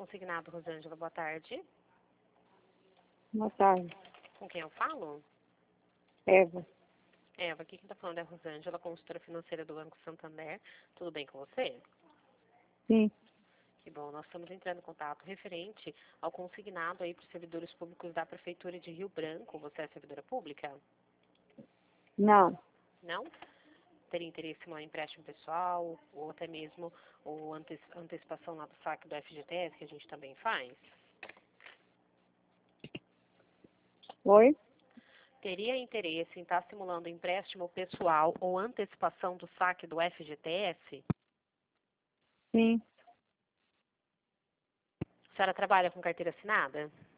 Consignado, Rosângela, boa tarde. Boa tarde. Com quem eu falo? Eva. Eva, aqui quem está falando é a Rosângela, consultora financeira do Banco Santander. Tudo bem com você? Sim. Que bom, nós estamos entrando em contato referente ao consignado aí para os servidores públicos da Prefeitura de Rio Branco. Você é servidora pública? Não. Não? Teria interesse em um empréstimo pessoal ou até mesmo ou antecipação lá do saque do FGTS, que a gente também faz? Oi? Teria interesse em estar simulando empréstimo pessoal ou antecipação do saque do FGTS? Sim. A senhora trabalha com carteira assinada?